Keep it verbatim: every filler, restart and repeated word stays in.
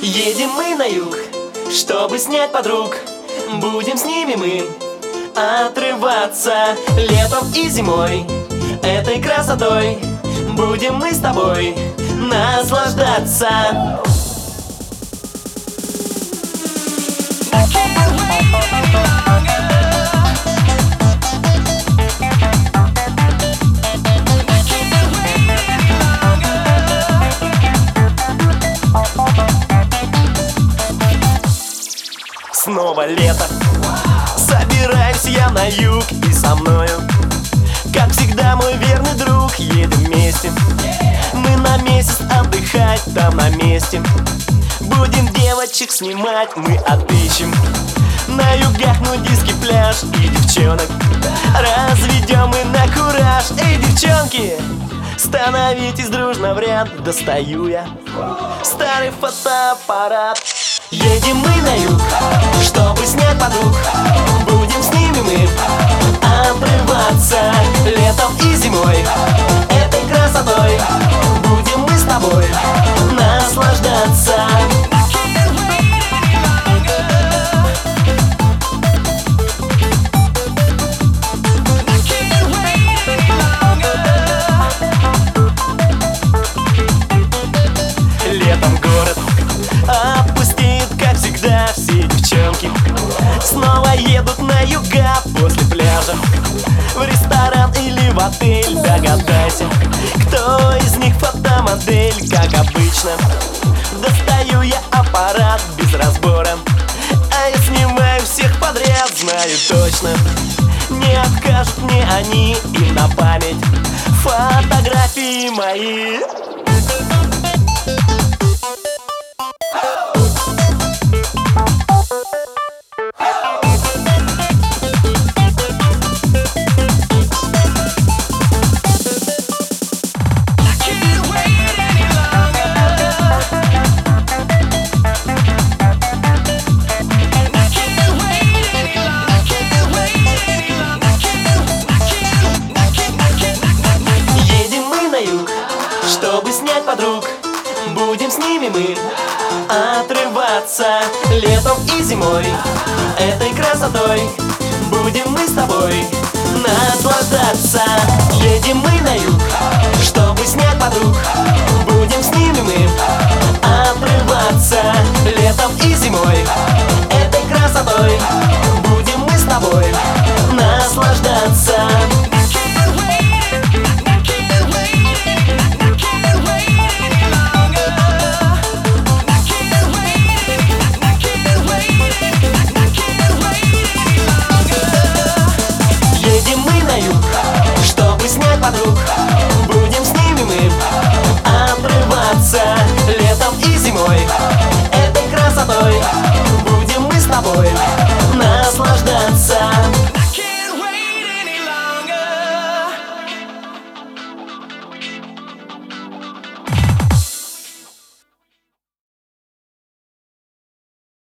Едем мы на юг, чтобы снять подруг. Будем с ними мы отрываться летом и зимой. Этой красотой будем мы с тобой наслаждаться. Снова лето, собираюсь я на юг, и со мною, как всегда, мой верный друг. Едем вместе, мы на месяц отдыхать там на месте. Будем девочек снимать, мы отыщем на югах нудистский пляж. И девчонок разведем мы на кураж. Эй, девчонки, становитесь дружно в ряд. Достаю я старый фотоаппарат. Едем мы на юг, чтобы снять подруг. Будем с ними мы отрываться летом и зимой. Этой красотой будем мы с тобой наслаждаться. Летом город опустеет, как всегда. Все девчонки снова едут на юга после пляжа в ресторан или в отель. Догадайся, кто из них фотомодель. Как обычно, достаю я аппарат без разбора, а я снимаю всех подряд. Знаю точно, не откажут мне они, и на память фотографии мои. Чтобы снять подруг, будем с ними мы отрываться летом и зимой. Этой красотой будем мы с тобой наслаждаться. Едем мы на юг, чтобы снять подруг. Будем с ними мы отрываться летом и зимой. Этой красотой будем мы с тобой наслаждаться. Едем мы на юг, чтобы снять подруг.